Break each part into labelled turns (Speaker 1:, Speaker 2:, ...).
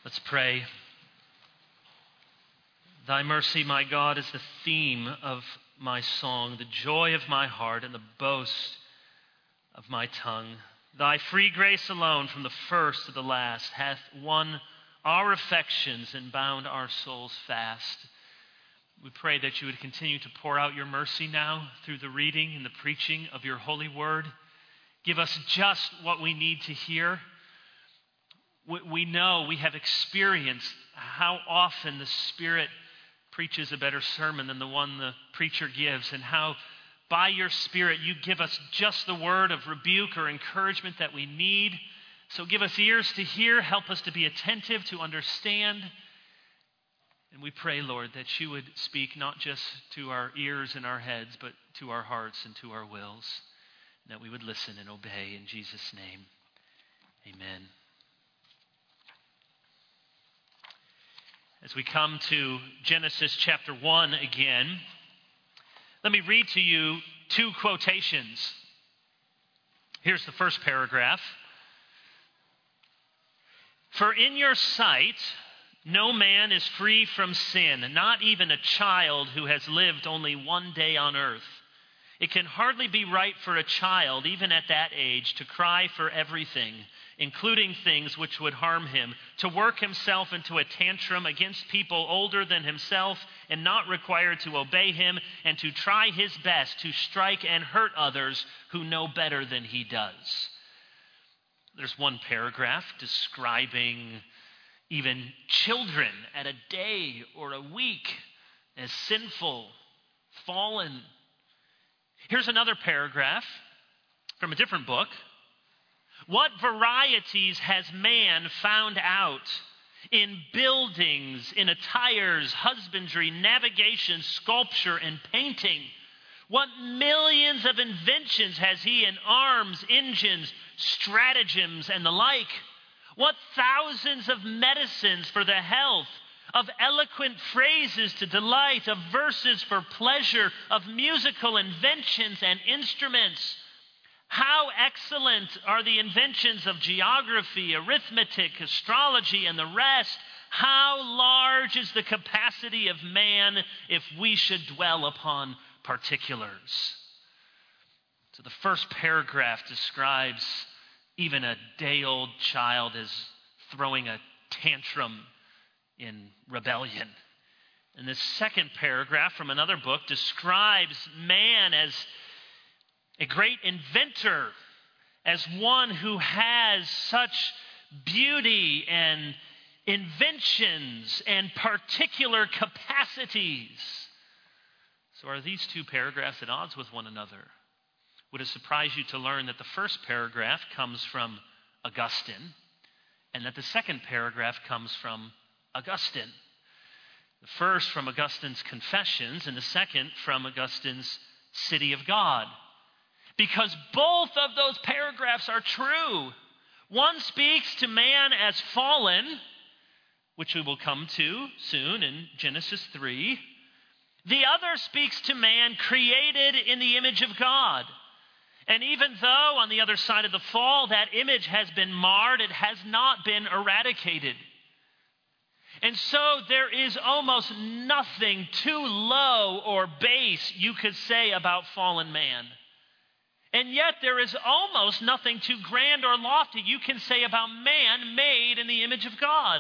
Speaker 1: Let's pray. Thy mercy, my God, is the theme of my song, the joy of my heart and the boast of my tongue. Thy free grace alone, from the first to the last, hath won our affections and bound our souls fast. We pray that you would continue to pour out your mercy now through the reading and the preaching of your holy word. Give us just what we need to hear. We know, we have experienced how often the Spirit preaches a better sermon than the one the preacher gives, and how by your Spirit you give us just the word of rebuke or encouragement that we need. So give us ears to hear, help us to be attentive, to understand. And we pray, Lord, that you would speak not just to our ears and our heads, but to our hearts and to our wills, and that we would listen and obey in Jesus' name. Amen. As we come to Genesis chapter 1 again, let me read to you two quotations. Here's the first paragraph. For in your sight, no man is free from sin, not even a child who has lived only one day on earth. It can hardly be right for a child, even at that age, to cry for everything, including things which would harm him, to work himself into a tantrum against people older than himself and not required to obey him, and to try his best to strike and hurt others who know better than he does. There's one paragraph describing even children at a day or a week as sinful, fallen. Here's another paragraph from a different book. What varieties has man found out in buildings, in attires, husbandry, navigation, sculpture, and painting? What millions of inventions has he in arms, engines, stratagems, and the like? What thousands of medicines for the health, of eloquent phrases to delight, of verses for pleasure, of musical inventions and instruments. How excellent are the inventions of geography, arithmetic, astrology, and the rest. How large is the capacity of man if we should dwell upon particulars. So the first paragraph describes even a day-old child as throwing a tantrum in rebellion. And the second paragraph from another book describes man as a great inventor, as one who has such beauty and inventions and particular capacities. So are these two paragraphs at odds with one another? Would it surprise you to learn that the first paragraph comes from Augustine and that the second paragraph comes from Augustine? The first from Augustine's Confessions and the second from Augustine's City of God. Because both of those paragraphs are true. One speaks to man as fallen, which we will come to soon in Genesis 3. The other speaks to man created in the image of God. And even though on the other side of the fall that image has been marred, it has not been eradicated. And so there is almost nothing too low or base you could say about fallen man. And yet there is almost nothing too grand or lofty you can say about man made in the image of God.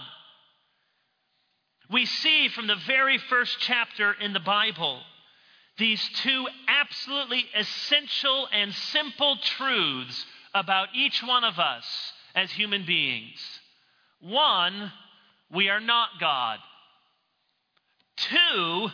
Speaker 1: We see from the very first chapter in the Bible these two absolutely essential and simple truths about each one of us as human beings. One, we are not God. Two,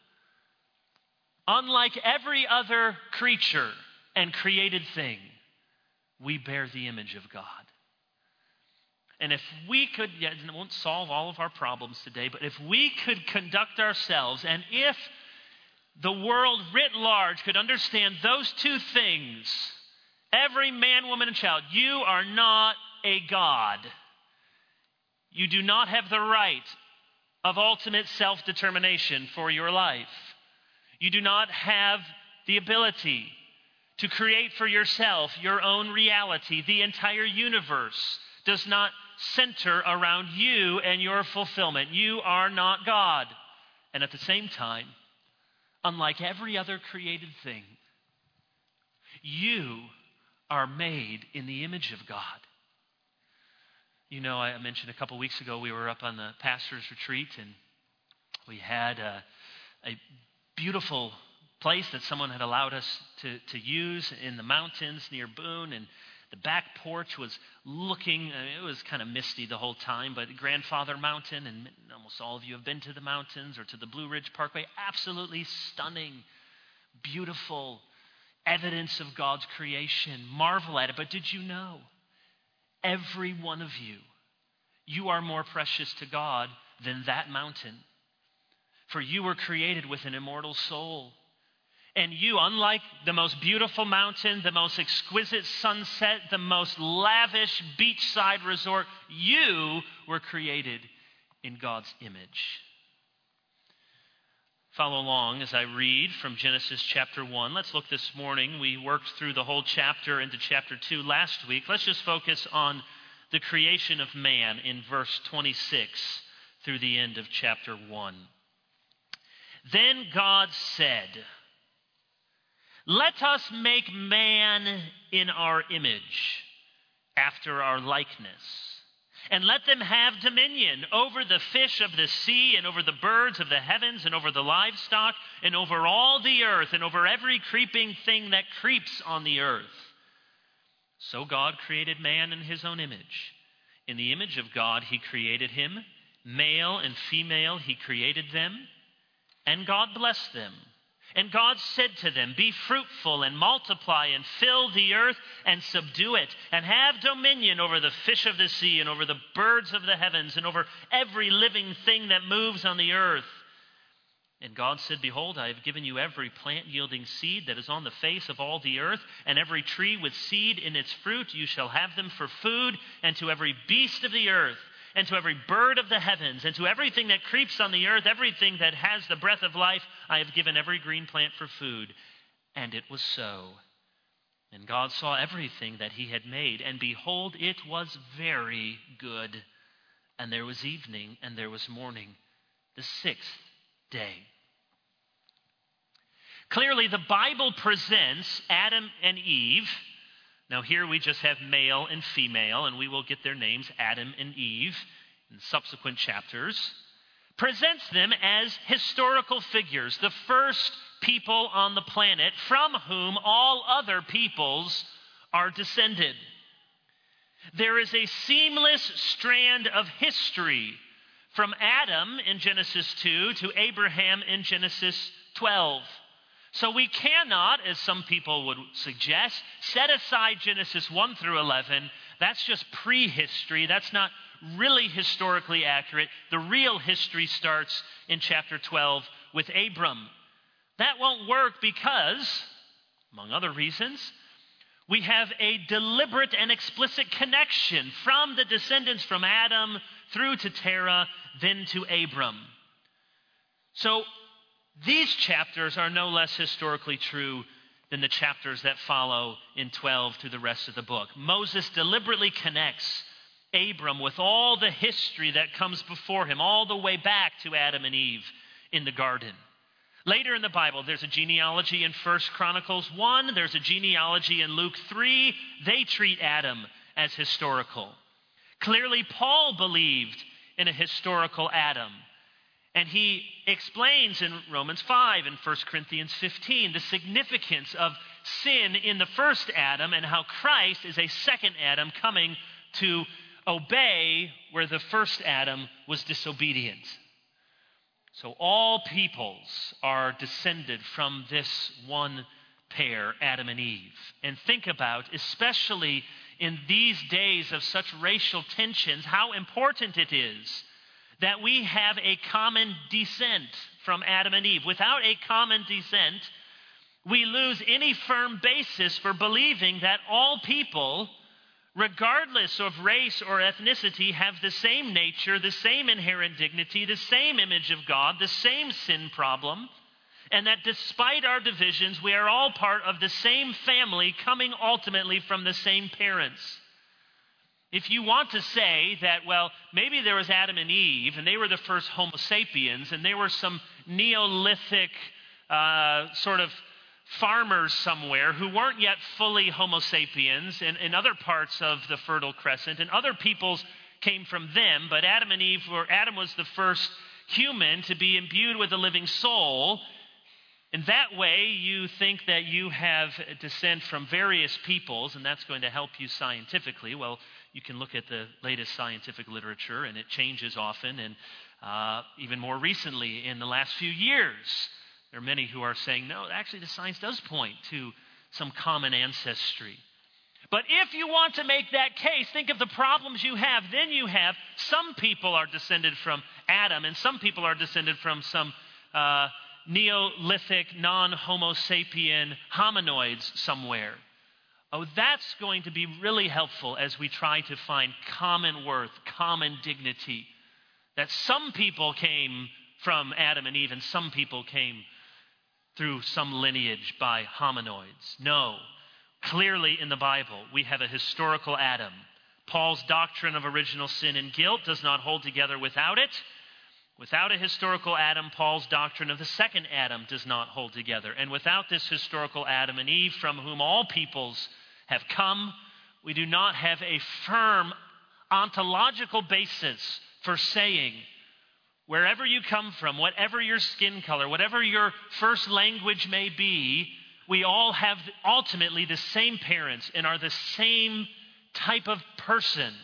Speaker 1: unlike every other creature and created thing, we bear the image of God. And if we could, and it won't solve all of our problems today, but if we could conduct ourselves, and if the world writ large could understand those two things, every man, woman, and child, you are not a God. You do not have the right of ultimate self-determination for your life. You do not have the ability to create for yourself your own reality. The entire universe does not center around you and your fulfillment. You are not God. And at the same time, unlike every other created thing, you are made in the image of God. You know, I mentioned a couple weeks ago we were up on the pastor's retreat, and we had a beautiful place that someone had allowed us to use in the mountains near Boone, and the back porch was looking, it was kind of misty the whole time, but Grandfather Mountain, and almost all of you have been to the mountains or to the Blue Ridge Parkway, absolutely stunning, beautiful evidence of God's creation. Marvel at it. But did you know, every one of you are more precious to God than that mountain. For you were created with an immortal soul. And you, unlike the most beautiful mountain, the most exquisite sunset, the most lavish beachside resort, you were created in God's image. Follow along as I read from Genesis chapter 1. Let's look this morning. We worked through the whole chapter into chapter 2 last week. Let's just focus on the creation of man in verse 26 through the end of chapter 1. Then God said, "Let us make man in our image, after our likeness, and let them have dominion over the fish of the sea, and over the birds of the heavens, and over the livestock, and over all the earth, and over every creeping thing that creeps on the earth." So God created man in his own image. In the image of God he created him. Male and female he created them. And God blessed them. And God said to them, "Be fruitful and multiply and fill the earth and subdue it, and have dominion over the fish of the sea and over the birds of the heavens and over every living thing that moves on the earth." And God said, "Behold, I have given you every plant yielding seed that is on the face of all the earth, and every tree with seed in its fruit. You shall have them for food, and to every beast of the earth, and to every bird of the heavens, and to everything that creeps on the earth, everything that has the breath of life, I have given every green plant for food." And it was so. And God saw everything that he had made, and behold, it was very good. And there was evening, and there was morning, the sixth day. Clearly, the Bible presents Adam and Eve. Now here we just have male and female, and we will get their names, Adam and Eve, in subsequent chapters. Presents them as historical figures, the first people on the planet from whom all other peoples are descended. There is a seamless strand of history from Adam in Genesis 2 to Abraham in Genesis 12. So we cannot, as some people would suggest, set aside Genesis 1 through 11. That's just prehistory. That's not really historically accurate. The real history starts in chapter 12 with Abram. That won't work because, among other reasons, we have a deliberate and explicit connection from the descendants from Adam through to Terah, then to Abram. So these chapters are no less historically true than the chapters that follow in 12 through the rest of the book. Moses deliberately connects Abram with all the history that comes before him, all the way back to Adam and Eve in the garden. Later in the Bible, there's a genealogy in 1 Chronicles 1. There's a genealogy in Luke 3. They treat Adam as historical. Clearly, Paul believed in a historical Adam. And he explains in Romans 5 and 1 Corinthians 15 the significance of sin in the first Adam and how Christ is a second Adam coming to obey where the first Adam was disobedient. So all peoples are descended from this one pair, Adam and Eve. And think about, especially in these days of such racial tensions, how important it is that we have a common descent from Adam and Eve. Without a common descent, we lose any firm basis for believing that all people, regardless of race or ethnicity, have the same nature, the same inherent dignity, the same image of God, the same sin problem, and that despite our divisions, we are all part of the same family coming ultimately from the same parents. If you want to say that, well, maybe there was Adam and Eve, and they were the first Homo sapiens, and they were some Neolithic sort of farmers somewhere who weren't yet fully Homo sapiens in other parts of the Fertile Crescent, and other peoples came from them, but Adam was the first human to be imbued with a living soul. In that way, you think that you have descent from various peoples, and that's going to help you scientifically. Well, you can look at the latest scientific literature, and it changes often, and even more recently, in the last few years, there are many who are saying, no, actually the science does point to some common ancestry. But if you want to make that case, think of the problems you have. Then you have some people are descended from Adam, and some people are descended from some Neolithic, non-Homo sapien hominoids somewhere. Oh, that's going to be really helpful as we try to find common worth, common dignity. That some people came from Adam and Eve, and some people came through some lineage by hominoids. No. Clearly in the Bible, we have a historical Adam. Paul's doctrine of original sin and guilt does not hold together without it. Without a historical Adam, Paul's doctrine of the second Adam does not hold together. And without this historical Adam and Eve, from whom all peoples have come, we do not have a firm ontological basis for saying, wherever you come from, whatever your skin color, whatever your first language may be, we all have ultimately the same parents and are the same type of person,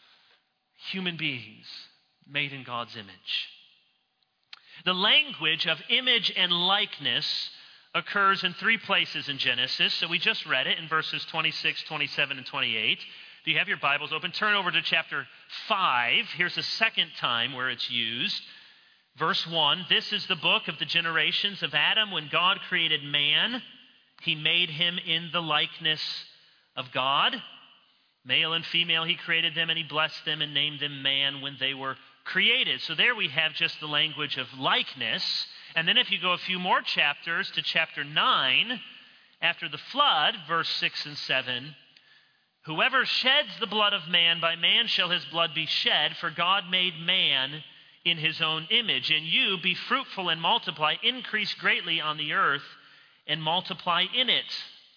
Speaker 1: human beings made in God's image. The language of image and likeness occurs in 3 places in Genesis. So we just read it in verses 26, 27, and 28. If you have your Bibles open, turn over to chapter 5. Here's the second time where it's used. Verse 1, this is the book of the generations of Adam. When God created man, he made him in the likeness of God. Male and female, he created them, and he blessed them and named them man when they were created. So there we have just the language of likeness. And then if you go a few more chapters to chapter 9, after the flood, verse 6 and 7, whoever sheds the blood of man, by man shall his blood be shed, for God made man in his own image. And you, be fruitful and multiply, increase greatly on the earth, and multiply in it.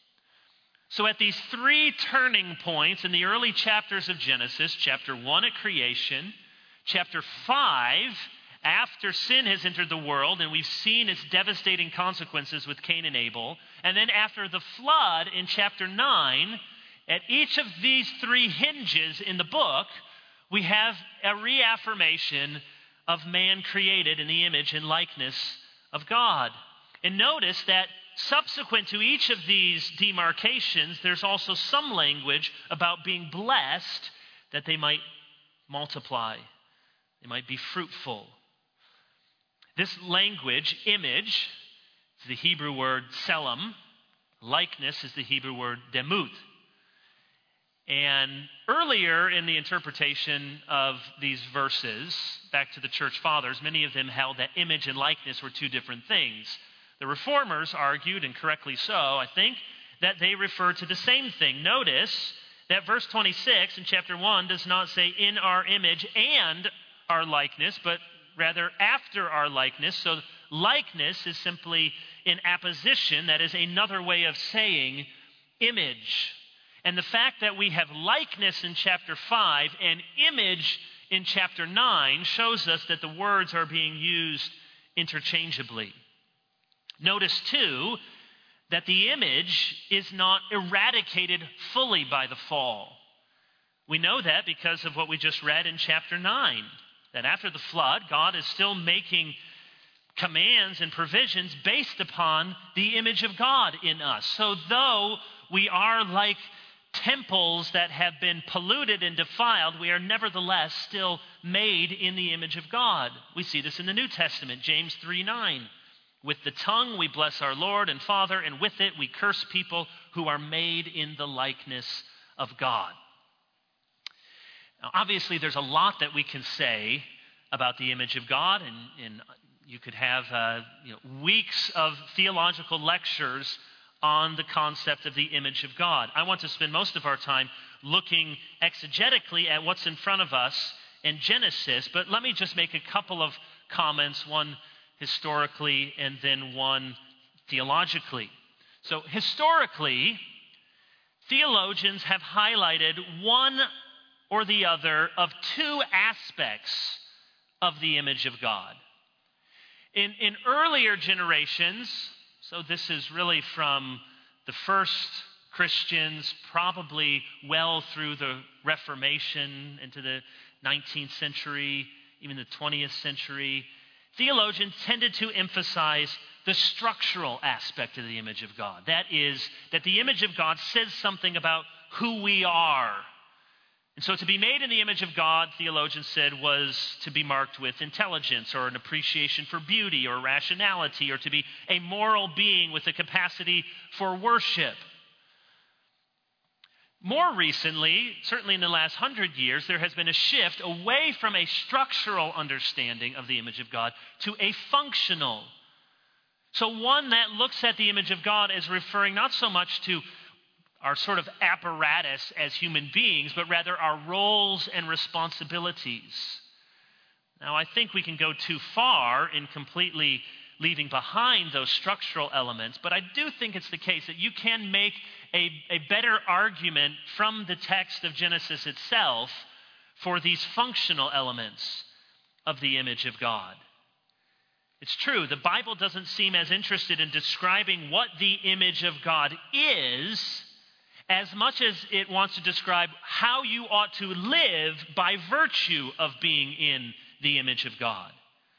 Speaker 1: So at these 3 turning points in the early chapters of Genesis, chapter 1 at creation, chapter 5, after sin has entered the world and we've seen its devastating consequences with Cain and Abel, and then after the flood in chapter 9, at each of these 3 hinges in the book, we have a reaffirmation of man created in the image and likeness of God. And notice that subsequent to each of these demarcations, there's also some language about being blessed, that they might multiply, they might be fruitful. This language, image, is the Hebrew word selam. Likeness is the Hebrew word demut. And earlier in the interpretation of these verses, back to the church fathers, many of them held that image and likeness were 2 different things. The reformers argued, and correctly so, I think, that they refer to the same thing. Notice that verse 26 in chapter 1 does not say in our image and our likeness, but rather after our likeness. So likeness is simply in apposition, that is another way of saying image. And the fact that we have likeness in chapter 5 and image in chapter 9 shows us that the words are being used interchangeably. Notice, too, that the image is not eradicated fully by the fall. We know that because of what we just read in chapter 9, that after the flood, God is still making commands and provisions based upon the image of God in us. So though we are like temples that have been polluted and defiled, we are nevertheless still made in the image of God. We see this in the New Testament, James 3:9. With the tongue we bless our Lord and Father, and with it we curse people who are made in the likeness of God. Now, obviously, there's a lot that we can say about the image of God, and you could have weeks of theological lectures on the concept of the image of God. I want to spend most of our time looking exegetically at what's in front of us in Genesis, but let me just make a couple of comments, one historically and then one theologically. So historically, theologians have highlighted one or the other of two aspects of the image of God. In earlier generations, so this is really from the first Christians, probably well through the Reformation into the 19th century, even the 20th century, theologians tended to emphasize the structural aspect of the image of God. That is, that the image of God says something about who we are. And so to be made in the image of God, theologians said, was to be marked with intelligence or an appreciation for beauty or rationality, or to be a moral being with a capacity for worship. More recently, certainly in the last 100 years, there has been a shift away from a structural understanding of the image of God to a functional. So one that looks at the image of God as referring not so much to our sort of apparatus as human beings, but rather our roles and responsibilities. Now, I think we can go too far in completely leaving behind those structural elements, but I do think it's the case that you can make a better argument from the text of Genesis itself for these functional elements of the image of God. It's true, the Bible doesn't seem as interested in describing what the image of God is as much as it wants to describe how you ought to live by virtue of being in the image of God.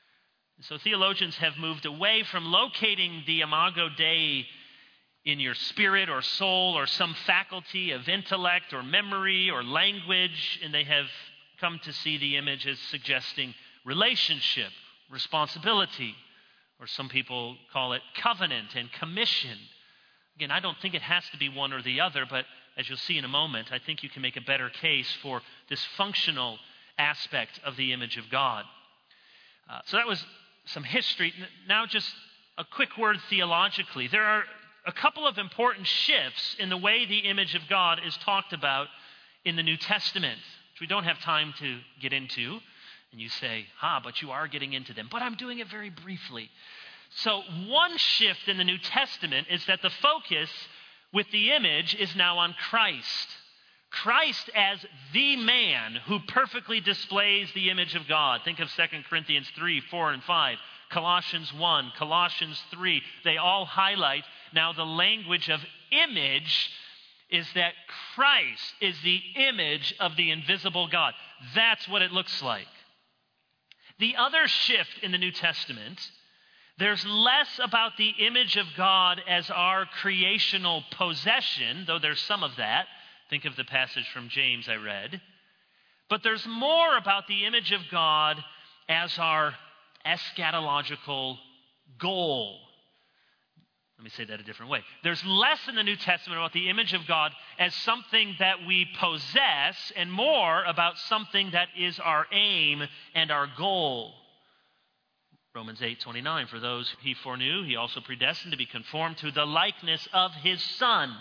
Speaker 1: So theologians have moved away from locating the imago Dei in your spirit or soul or some faculty of intellect or memory or language, and they have come to see the image as suggesting relationship, responsibility, or some people call it covenant and commission. Again, I don't think it has to be one or the other, but as you'll see in a moment, I think you can make a better case for this functional aspect of the image of God. So that was some history. Now just a quick word theologically. There are a couple of important shifts in the way the image of God is talked about in the New Testament, which we don't have time to get into. And you say, but you are getting into them. But I'm doing it very briefly. So one shift in the New Testament is that the focus with the image is now on Christ. Christ as the man who perfectly displays the image of God. Think of 2 Corinthians 3, 4, and 5. Colossians 1, Colossians 3. They all highlight now the language of image is that Christ is the image of the invisible God. That's what it looks like. The other shift in the New Testament, there's less about the image of God as our creational possession, though there's some of that. Think of the passage from James I read. But there's more about the image of God as our eschatological goal. Let me say that a different way. There's less in the New Testament about the image of God as something that we possess and more about something that is our aim and our goal. Romans 8:29, for those he foreknew, he also predestined to be conformed to the likeness of his Son.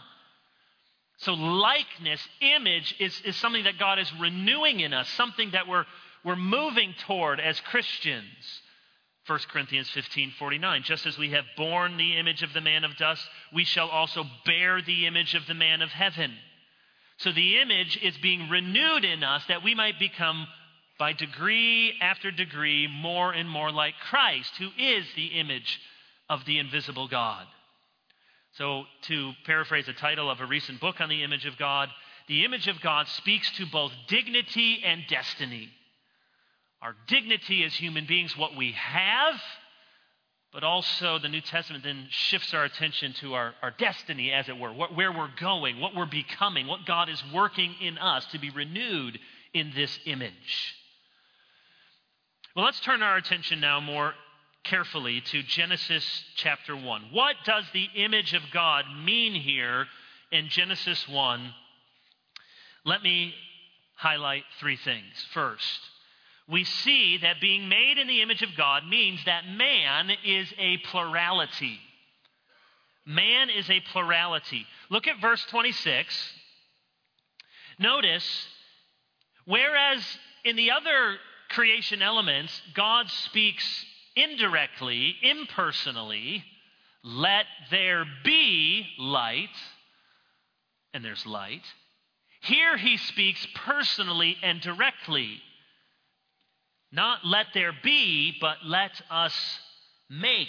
Speaker 1: So likeness, image, is something that God is renewing in us, something that we're moving toward as Christians. 1 Corinthians 15:49, just as we have borne the image of the man of dust, we shall also bear the image of the man of heaven. So the image is being renewed in us that we might become, by degree after degree, more and more like Christ, who is the image of the invisible God. So to paraphrase the title of a recent book on the image of God speaks to both dignity and destiny. Our dignity as human beings, what we have, but also the New Testament then shifts our attention to our destiny, as it were, where we're going, what we're becoming, what God is working in us to be renewed in this image. Well, let's turn our attention now more carefully to Genesis chapter 1. What does the image of God mean here in Genesis 1? Let me highlight three things. First, we see that being made in the image of God means that man is a plurality. Man is a plurality. Look at verse 26. Notice, whereas in the other creation elements, God speaks indirectly, impersonally, let there be light, and there's light. Here he speaks personally and directly. Not let there be, but let us make.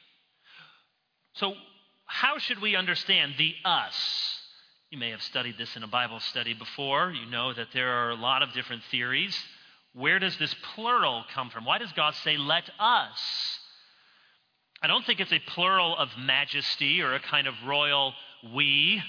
Speaker 1: So how should we understand the us? You may have studied this in a Bible study before. You know that there are a lot of different theories. Where does this plural come from? Why does God say, let us? I don't think it's a plural of majesty or a kind of royal we.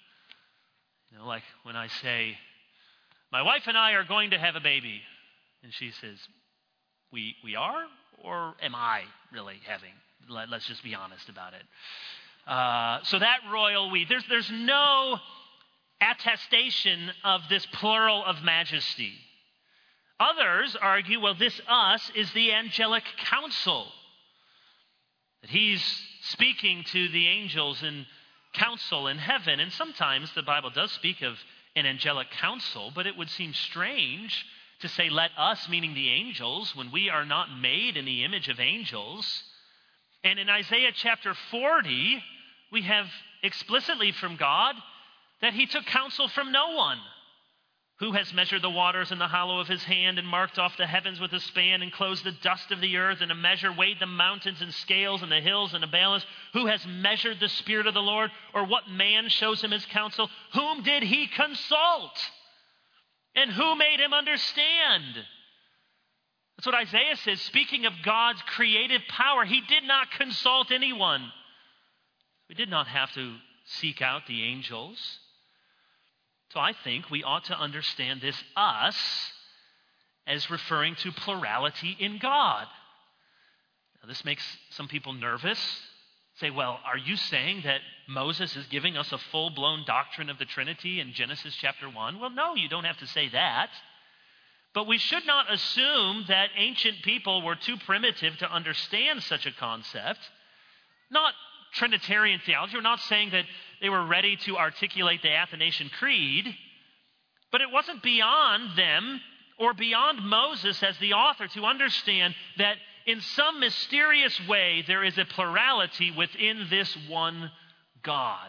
Speaker 1: You know, like when I say, my wife and I are going to have a baby. And she says, we are? Or am I really having? Let's just be honest about it. So that royal we, there's no attestation of this plural of majesty. Others argue, well, this us is the angelic council. That he's speaking to the angels in council in heaven. And sometimes the Bible does speak of an angelic council, but it would seem strange to say, let us, meaning the angels, when we are not made in the image of angels. And in Isaiah chapter 40, we have explicitly from God that he took counsel from no one. Who has measured the waters in the hollow of his hand and marked off the heavens with a span and closed the dust of the earth in a measure, weighed the mountains in scales and the hills in a balance? Who has measured the Spirit of the Lord? Or what man shows him his counsel? Whom did he consult? And who made him understand? That's what Isaiah says, speaking of God's creative power. He did not consult anyone. We did not have to seek out the angels. So I think we ought to understand this us as referring to plurality in God. Now, this makes some people nervous. Say, well, are you saying that Moses is giving us a full-blown doctrine of the Trinity in Genesis chapter 1? Well, no, you don't have to say that. But we should not assume that ancient people were too primitive to understand such a concept. Not Trinitarian theology. We're not saying that they were ready to articulate the Athanasian Creed, but it wasn't beyond them or beyond Moses as the author to understand that in some mysterious way there is a plurality within this one God.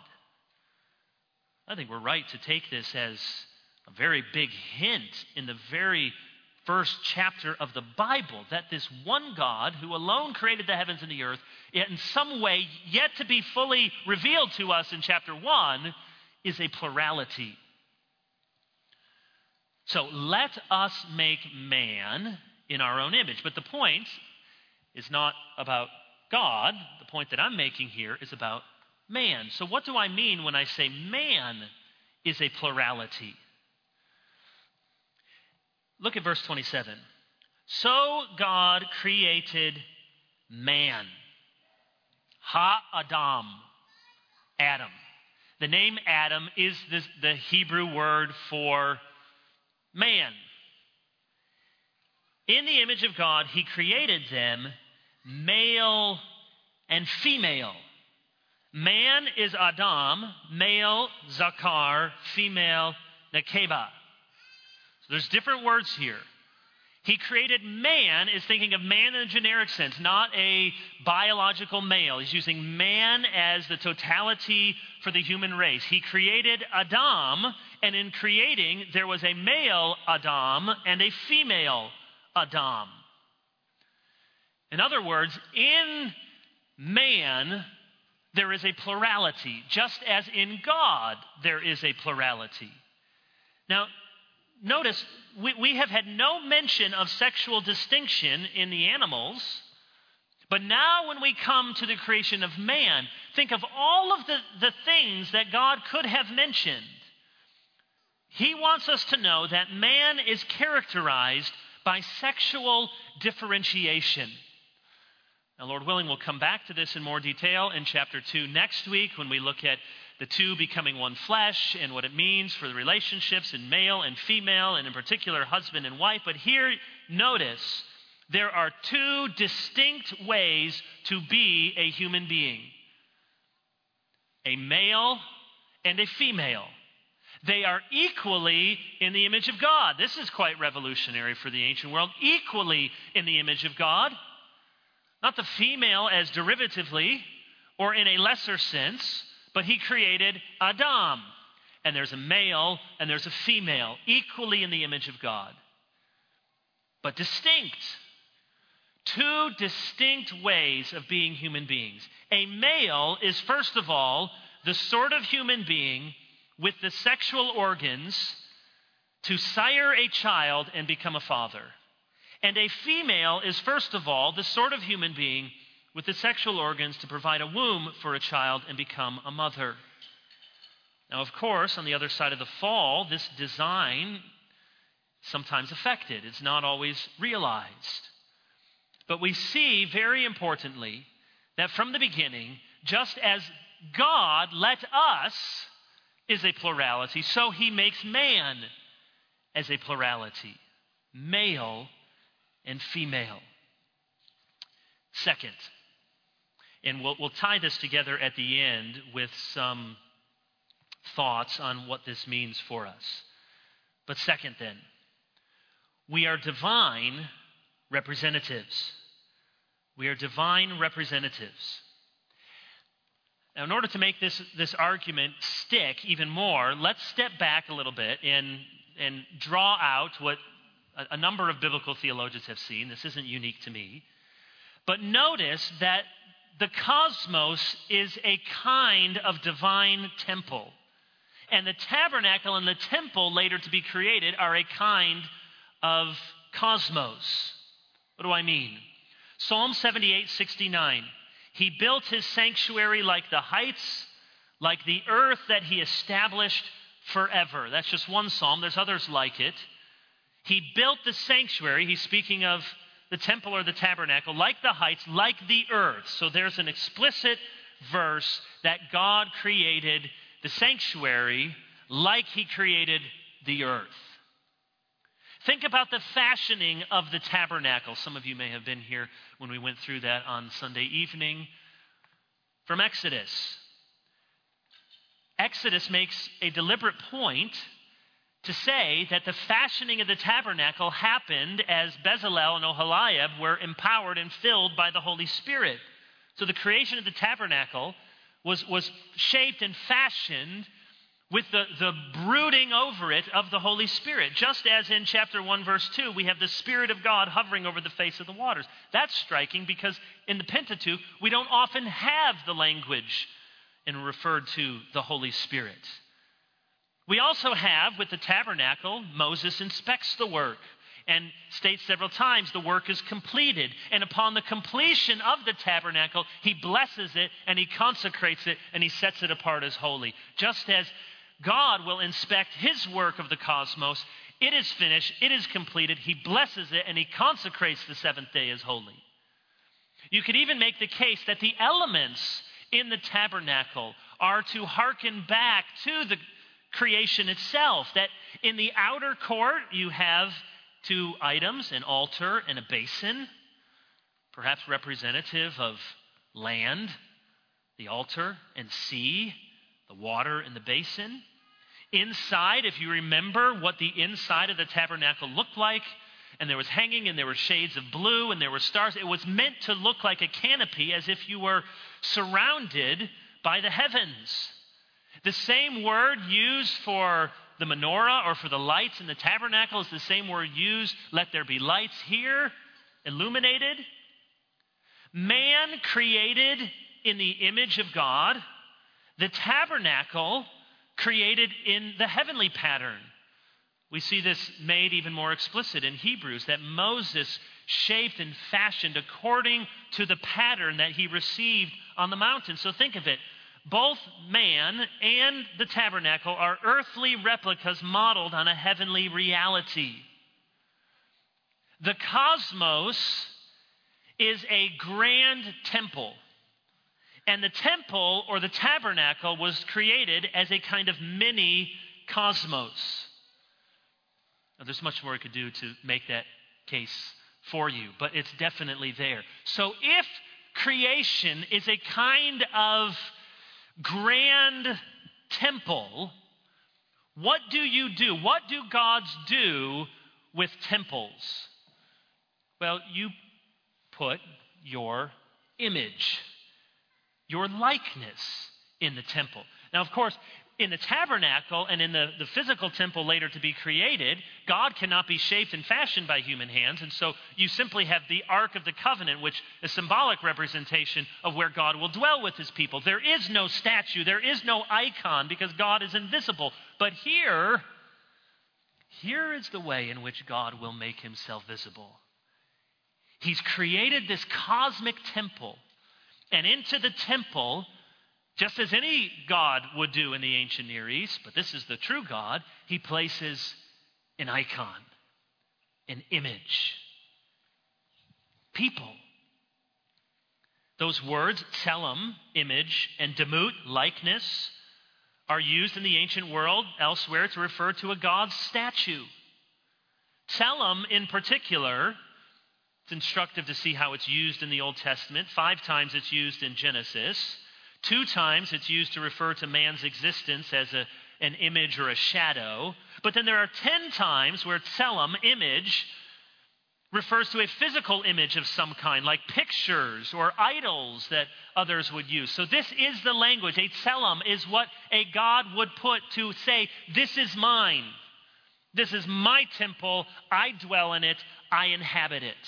Speaker 1: I think we're right to take this as a very big hint in the very first chapter of the Bible, that this one God who alone created the heavens and the earth, yet in some way yet to be fully revealed to us in chapter 1, is a plurality. So let us make man in our own image. But the point is not about God. The point that I'm making here is about man. So what do I mean when I say man is a plurality? Look at verse 27. So God created man. Ha-Adam. Adam. The name Adam is the Hebrew word for man. In the image of God, he created them male and female. Man is Adam, male Zakar, female Nekeba. So there's different words here. He created man is thinking of man in a generic sense, not a biological male. He's using man as the totality for the human race. He created Adam, and in creating, there was a male Adam and a female Adam. In other words, in man, there is a plurality, just as in God, there is a plurality. Now, notice, we have had no mention of sexual distinction in the animals, but now when we come to the creation of man, think of all of the things that God could have mentioned. He wants us to know that man is characterized by sexual differentiation. Now, Lord willing, we'll come back to this in more detail in chapter 2 next week when we look at the two becoming one flesh and what it means for the relationships in male and female, and in particular husband and wife. But here, notice, there are two distinct ways to be a human being. a male and a female. They are equally in the image of God. This is quite revolutionary for the ancient world. Equally in the image of God. Not the female as derivatively or in a lesser sense, but he created Adam. And there's a male and there's a female, equally in the image of God. But distinct. Two distinct ways of being human beings. A male is, first of all, the sort of human being with the sexual organs to sire a child and become a father. And a female is, first of all, the sort of human being with the sexual organs to provide a womb for a child and become a mother. Now, of course, on the other side of the fall, this design sometimes affected. It's not always realized. But we see, very importantly, that from the beginning, just as God let us is a plurality, so he makes man as a plurality, male and female. Second, and we'll tie this together at the end with some thoughts on what this means for us. But second then, we are divine representatives. We are divine representatives. Now, in order to make this argument stick even more, let's step back a little bit and draw out what a number of biblical theologians have seen. This isn't unique to me. But notice that the cosmos is a kind of divine temple. And the tabernacle and the temple later to be created are a kind of cosmos. What do I mean? Psalm 78:69. He built his sanctuary like the heights, like the earth that he established forever. That's just one psalm. There's others like it. He built the sanctuary. He's speaking of the temple or the tabernacle, like the heights, like the earth. So there's an explicit verse that God created the sanctuary like he created the earth. Think about the fashioning of the tabernacle. Some of you may have been here when we went through that on Sunday evening from Exodus. Exodus makes a deliberate point to say that the fashioning of the tabernacle happened as Bezalel and Oholiab were empowered and filled by the Holy Spirit. So the creation of the tabernacle was shaped and fashioned with the brooding over it of the Holy Spirit. Just as in chapter 1, verse 2, we have the Spirit of God hovering over the face of the waters. That's striking because in the Pentateuch, we don't often have the language and referred to the Holy Spirit. We also have, with the tabernacle, Moses inspects the work and states several times the work is completed. And upon the completion of the tabernacle, he blesses it and he consecrates it and he sets it apart as holy. Just as God will inspect his work of the cosmos, it is finished, it is completed, he blesses it and he consecrates the seventh day as holy. You could even make the case that the elements in the tabernacle are to hearken back to the creation itself, that in the outer court you have two items, an altar and a basin, perhaps representative of land, the altar, and sea, the water in the basin. Inside, if you remember what the inside of the tabernacle looked like, and there was hanging and there were shades of blue and there were stars, it was meant to look like a canopy as if you were surrounded by the heavens. The same word used for the menorah or for the lights in the tabernacle is the same word used, let there be lights here, illuminated. Man created in the image of God, the tabernacle created in the heavenly pattern. We see this made even more explicit in Hebrews, that Moses shaped and fashioned according to the pattern that he received on the mountain. So think of it. Both man and the tabernacle are earthly replicas modeled on a heavenly reality. The cosmos is a grand temple. And the temple or the tabernacle was created as a kind of mini cosmos. Now, there's much more I could do to make that case for you, but it's definitely there. So if creation is a kind of grand temple, what do you do? What do gods do with temples? Well, you put your image, your likeness in the temple. Now, of course, in the tabernacle and in the physical temple later to be created, God cannot be shaped and fashioned by human hands. And so you simply have the Ark of the Covenant, which is a symbolic representation of where God will dwell with his people. There is no statue, there is no icon because God is invisible. But here is the way in which God will make himself visible. He's created this cosmic temple, and into the temple, just as any god would do in the ancient Near East, but this is the true God, he places an icon, an image, people. Those words, tselem, image, and demut, likeness, are used in the ancient world elsewhere to refer to a god's statue. Tselem in particular, it's instructive to see how it's used in the Old Testament. 5 times it's used in Genesis. 2 times it's used to refer to man's existence as an image or a shadow. But then there are 10 times where tselem, image, refers to a physical image of some kind, like pictures or idols that others would use. So this is the language. A tselem is what a god would put to say, this is mine. This is my temple. I dwell in it. I inhabit it.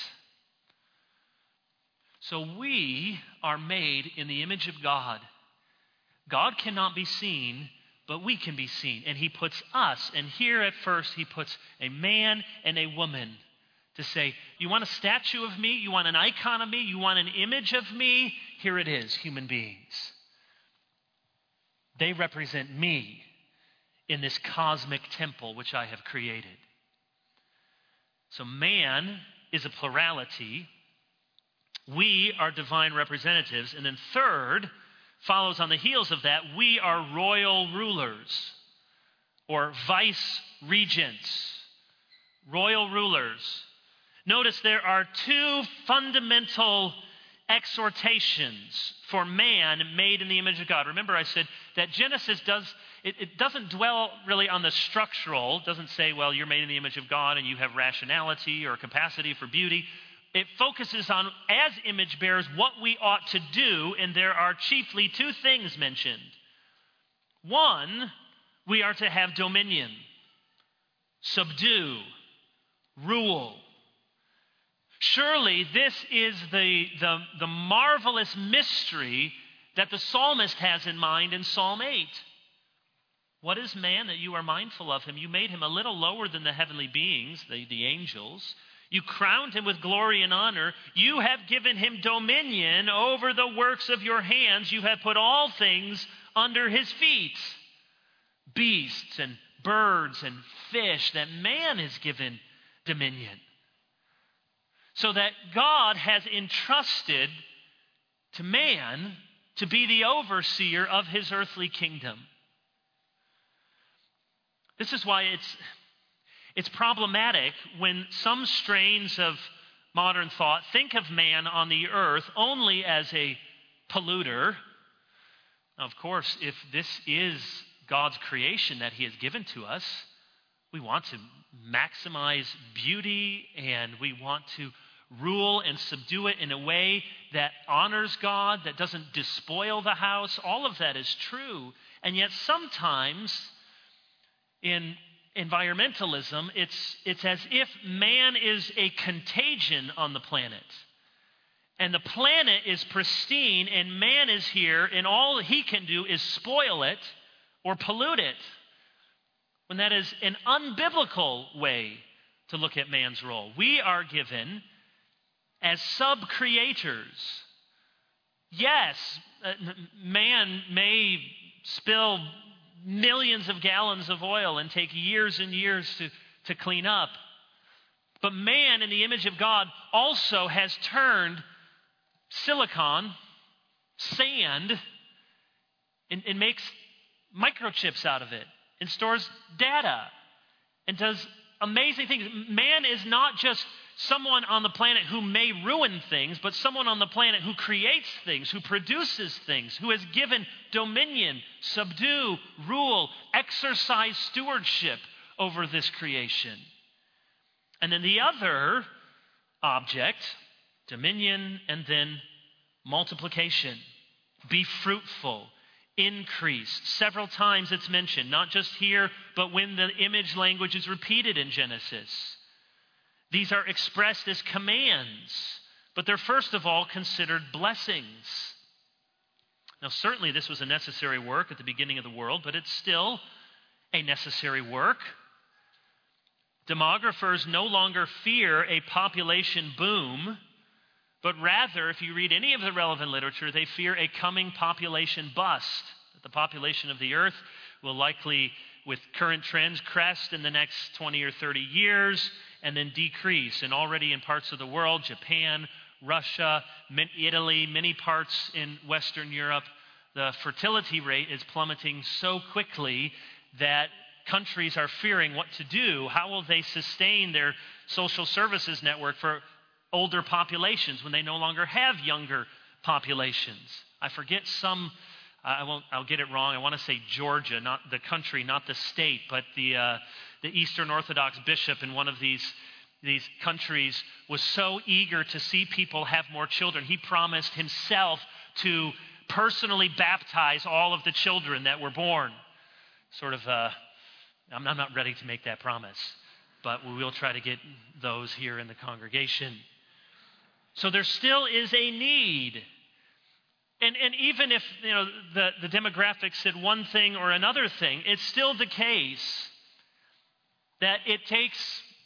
Speaker 1: So we are made in the image of God. God cannot be seen, but we can be seen. And he puts us, and here at first he puts a man and a woman to say, you want a statue of me? You want an icon of me? You want an image of me? Here it is, human beings. They represent me in this cosmic temple which I have created. So man is a plurality. We are divine representatives. And then third, follows on the heels of that, we are royal rulers or vice regents. Royal rulers. Notice there are 2 fundamental exhortations for man made in the image of God. Remember I said that Genesis doesn't dwell really on the structural. It doesn't say, well, you're made in the image of God and you have rationality or capacity for beauty. It focuses on, as image bearers, what we ought to do, and there are chiefly 2 things mentioned. 1, we are to have dominion, subdue, rule. Surely this is the marvelous mystery that the psalmist has in mind in Psalm 8. What is man that you are mindful of him? You made him a little lower than the heavenly beings, the angels. You crowned him with glory and honor. You have given him dominion over the works of your hands. You have put all things under his feet. Beasts and birds and fish, that man is given dominion. So that God has entrusted to man to be the overseer of his earthly kingdom. This is why it's problematic when some strains of modern thought think of man on the earth only as a polluter. Now, of course, if this is God's creation that he has given to us, we want to maximize beauty and we want to rule and subdue it in a way that honors God, that doesn't despoil the house. All of that is true. And yet sometimes in environmentalism, it's as if man is a contagion on the planet. And the planet is pristine and man is here and all he can do is spoil it or pollute it. When that is an unbiblical way to look at man's role. We are given as sub-creators. Yes, man may spill millions of gallons of oil and take years and years to clean up. But man, in the image of God, also has turned silicon, sand, and makes microchips out of it and stores data and does amazing things. Man is not just someone on the planet who may ruin things, but someone on the planet who creates things, who produces things, who has given dominion, subdue, rule, exercise stewardship over this creation. And then the other object, dominion, and then multiplication. Be fruitful, increase. Several times it's mentioned, not just here, but when the image language is repeated in Genesis. These are expressed as commands, but they're first of all considered blessings. Now, certainly this was a necessary work at the beginning of the world, but it's still a necessary work. Demographers no longer fear a population boom, but rather, if you read any of the relevant literature, they fear a coming population bust. That the population of the earth will likely, with current trends, crest in the next 20 or 30 years and then decrease. And already in parts of the world, Japan, Russia, Italy, many parts in Western Europe, the fertility rate is plummeting so quickly that countries are fearing what to do. How will they sustain their social services network for older populations when they no longer have younger populations? I forget I'll get it wrong. I want to say Georgia, not the country, not the state, but the Eastern Orthodox bishop in one of these countries was so eager to see people have more children. He promised himself to personally baptize all of the children that were born. I'm not ready to make that promise, but we will try to get those here in the congregation. So there still is a need. And even if the demographics said one thing or another thing, it's still the case that it takes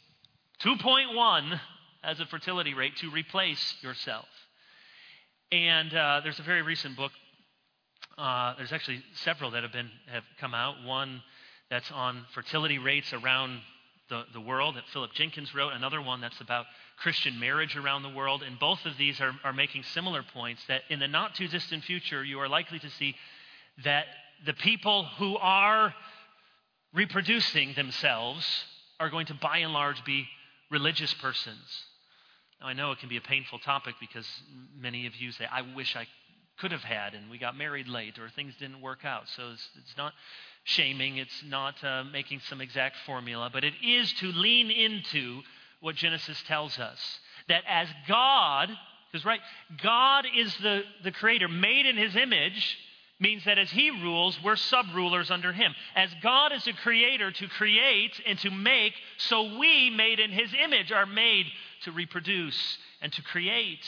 Speaker 1: 2.1 as a fertility rate to replace yourself. And there's a very recent book. There's actually several that have come out. One that's on fertility rates around the world that Philip Jenkins wrote. Another one that's about Christian marriage around the world. And both of these are making similar points that in the not too distant future, you are likely to see that the people who are reproducing themselves are going to by and large be religious persons. Now, I know it can be a painful topic because many of you say, I wish I could have had, and we got married late, or things didn't work out. So it's not shaming, it's not making some exact formula, but it is to lean into what Genesis tells us. That as God, because God is the creator, made in his image, means that as he rules, we're sub-rulers under him. As God is a creator to create and to make, so we, made in his image, are made to reproduce and to create.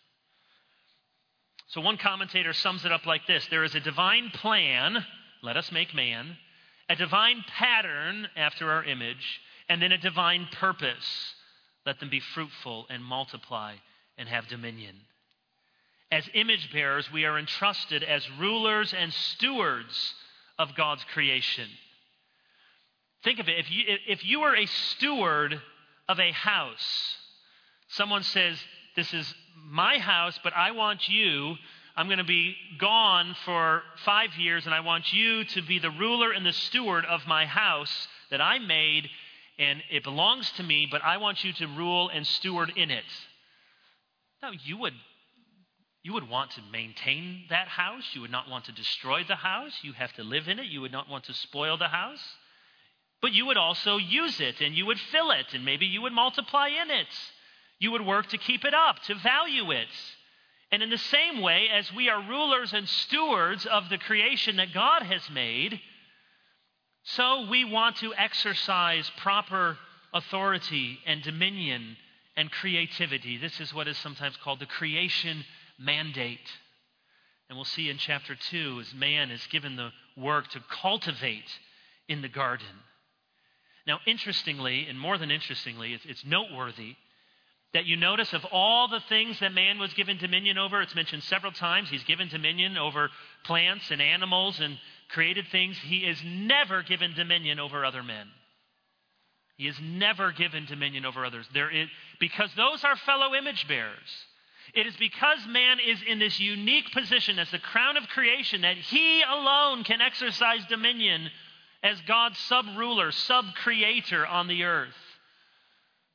Speaker 1: So one commentator sums it up like this: there is a divine plan, let us make man, a divine pattern after our image, and then a divine purpose, let them be fruitful and multiply and have dominion. As image bearers, we are entrusted as rulers and stewards of God's creation. Think of it, if you were a steward of a house, someone says, this is my house, but I'm going to be gone for 5 years, and I want you to be the ruler and the steward of my house that I made, and it belongs to me, but I want you to rule and steward in it. Now, you would want to maintain that house. You would not want to destroy the house. You have to live in it. You would not want to spoil the house. But you would also use it, and you would fill it, and maybe you would multiply in it. You would work to keep it up, to value it. And in the same way, as we are rulers and stewards of the creation that God has made, so we want to exercise proper authority and dominion and creativity. This is what is sometimes called the creation mandate. And we'll see in chapter 2 as man is given the work to cultivate in the garden. Now, interestingly, and more than interestingly, it's noteworthy that you notice of all the things that man was given dominion over, it's mentioned several times, he's given dominion over plants and animals and created things. He is never given dominion over other men. He is never given dominion over others. Because those are fellow image bearers. It is because man is in this unique position as the crown of creation that he alone can exercise dominion as God's sub-ruler, sub-creator on the earth.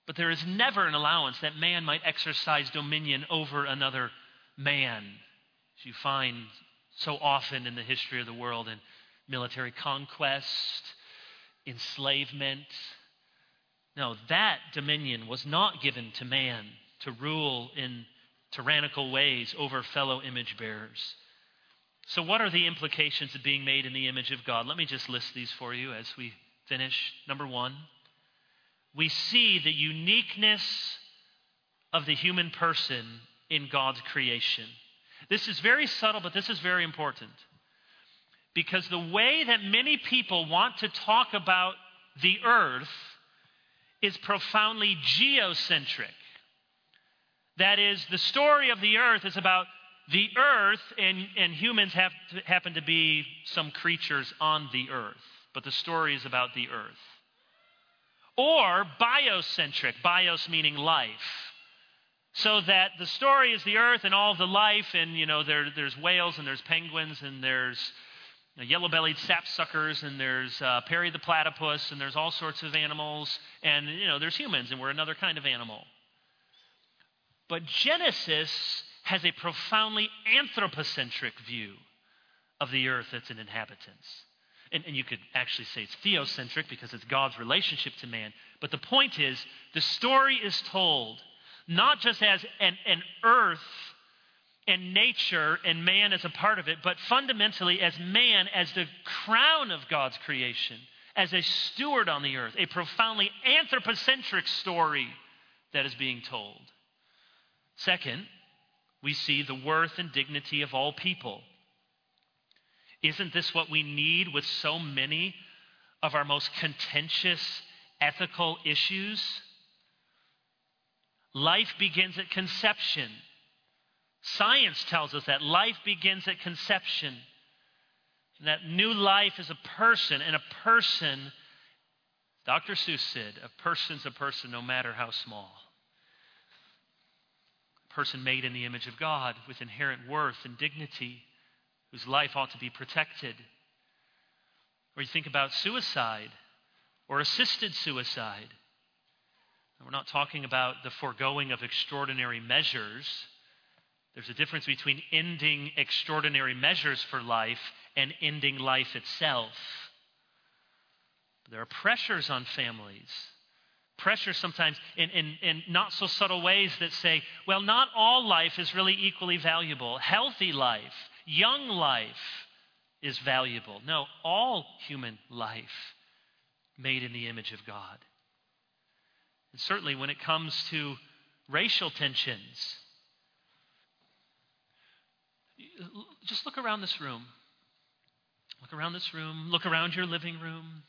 Speaker 1: But there is never an allowance that man might exercise dominion over another man, as you find so often in the history of the world in military conquest, enslavement. No, that dominion was not given to man to rule in tyrannical ways over fellow image bearers. So what are the implications of being made in the image of God? Let me just list these for you as we finish. Number one, we see the uniqueness of the human person in God's creation. This is very subtle, but this is very important. Because the way that many people want to talk about the earth is profoundly geocentric. That is, the story of the earth is about the earth, and humans happen to be some creatures on the earth. But the story is about the earth. Or biocentric, bios meaning life. So that the story is the earth and all the life, and there's whales and there's penguins and there's yellow-bellied sapsuckers and there's Perry the platypus and there's all sorts of animals, and there's humans and we're another kind of animal. But Genesis has a profoundly anthropocentric view of the earth as an inhabitants. And you could actually say it's theocentric because it's God's relationship to man. But the point is, the story is told not just as an earth and nature and man as a part of it, but fundamentally as man as the crown of God's creation, as a steward on the earth, a profoundly anthropocentric story that is being told. Second, we see the worth and dignity of all people. Isn't this what we need with so many of our most contentious ethical issues? Life begins at conception. Science tells us that life begins at conception. And that new life is a person, and a person, Dr. Seuss said, a person's a person no matter how small. A person made in the image of God with inherent worth and dignity, whose life ought to be protected. Or you think about suicide or assisted suicide. We're not talking about the foregoing of extraordinary measures. There's a difference between ending extraordinary measures for life and ending life itself. There are pressures on families. Pressure sometimes in not so subtle ways that say, well, not all life is really equally valuable. Healthy life, young life is valuable. No, all human life made in the image of God. And certainly when it comes to racial tensions, just look around this room. Look around this room. Look around your living room.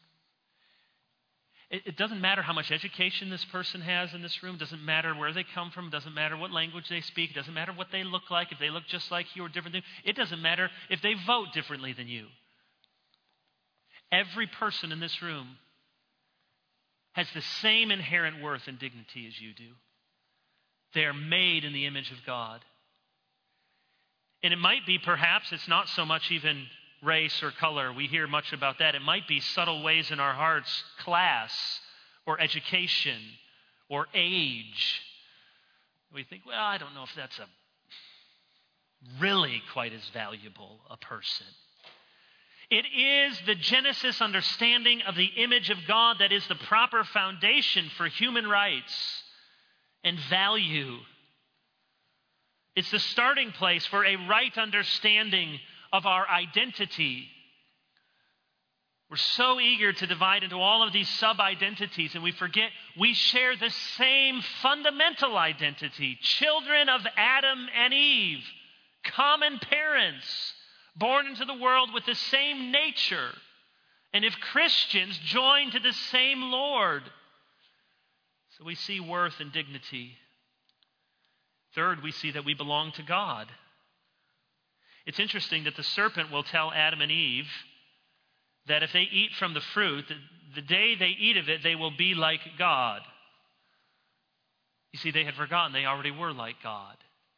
Speaker 1: It doesn't matter how much education this person has in this room. It doesn't matter where they come from. It doesn't matter what language they speak. It doesn't matter what they look like, if they look just like you or different than you. It doesn't matter if they vote differently than you. Every person in this room has the same inherent worth and dignity as you do. They are made in the image of God. And it might be, perhaps, it's not so much even race or color. We hear much about that. It might be subtle ways in our hearts, class or education or age. We think, well, I don't know if that's really quite as valuable a person. It is the Genesis understanding of the image of God that is the proper foundation for human rights and value. It's the starting place for a right understanding of our identity. We're so eager to divide into all of these sub-identities, and we forget we share the same fundamental identity. Children of Adam and Eve, common parents, born into the world with the same nature. And if Christians, joined to the same Lord. So we see worth and dignity. Third, we see that we belong to God. It's interesting that the serpent will tell Adam and Eve that if they eat from the fruit, the day they eat of it, they will be like God. You see, they had forgotten they already were like God.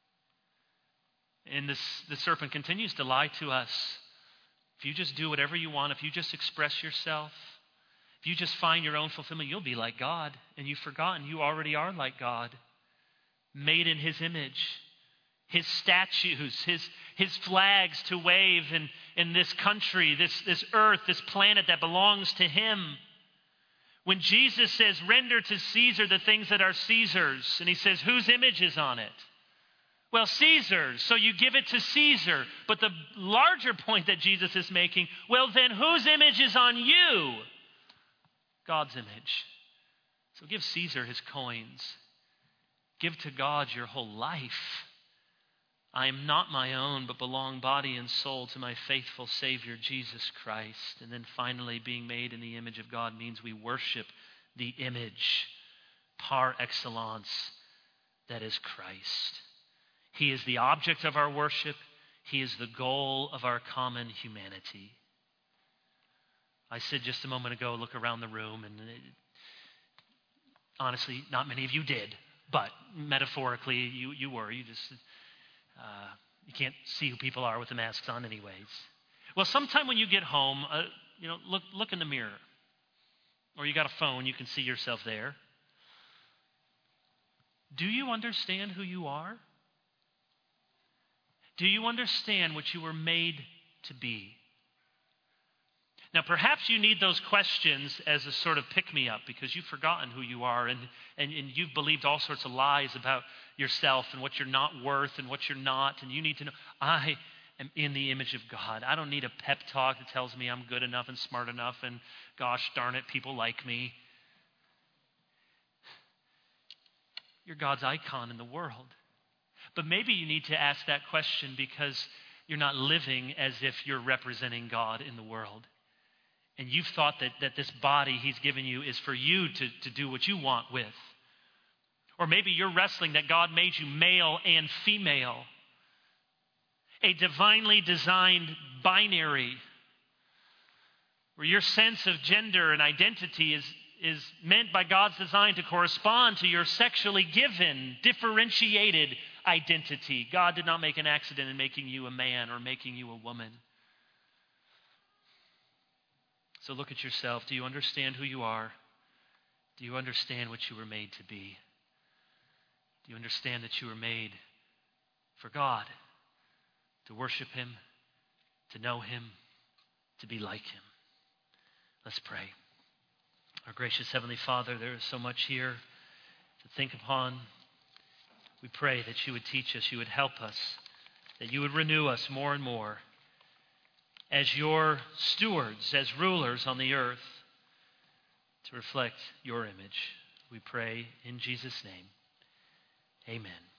Speaker 1: And the serpent continues to lie to us. If you just do whatever you want, if you just express yourself, If you just find your own fulfillment, you'll be like God. And you've forgotten you already are like God, made in his image. His statues, his flags to wave in this country, this earth, this planet that belongs to him. When Jesus says, render to Caesar the things that are Caesar's, and he says, whose image is on it? Well, Caesar's, so you give it to Caesar. But the larger point that Jesus is making, well, then whose image is on you? God's image. So give Caesar his coins. Give to God your whole life. I am not my own, but belong body and soul to my faithful Savior, Jesus Christ. And then finally, being made in the image of God means we worship the image par excellence that is Christ. He is the object of our worship. He is the goal of our common humanity. I said just a moment ago, look around the room, and honestly, not many of you did, but metaphorically, you were. You just... you can't see who people are with the masks on anyways. Well, sometime when you get home, look in the mirror. Or you got a phone, you can see yourself there. Do you understand who you are? Do you understand what you were made to be? Now, perhaps you need those questions as a sort of pick-me-up because you've forgotten who you are and you've believed all sorts of lies about yourself and what you're not worth and what you're not. And you need to know, I am in the image of God. I don't need a pep talk that tells me I'm good enough and smart enough and gosh darn it, people like me. You're God's icon in the world. But maybe you need to ask that question because you're not living as if you're representing God in the world. And you've thought that this body he's given you is for you to do what you want with. Or maybe you're wrestling that God made you male and female. A divinely designed binary. Where your sense of gender and identity is meant by God's design to correspond to your sexually given, differentiated identity. God did not make an accident in making you a man or making you a woman. So look at yourself. Do you understand who you are? Do you understand what you were made to be? Do you understand that you were made for God? To worship him, to know him, to be like him. Let's pray. Our gracious Heavenly Father, there is so much here to think upon. We pray that you would teach us, you would help us, that you would renew us more and more as your stewards, as rulers on the earth, to reflect your image. We pray in Jesus' name. Amen.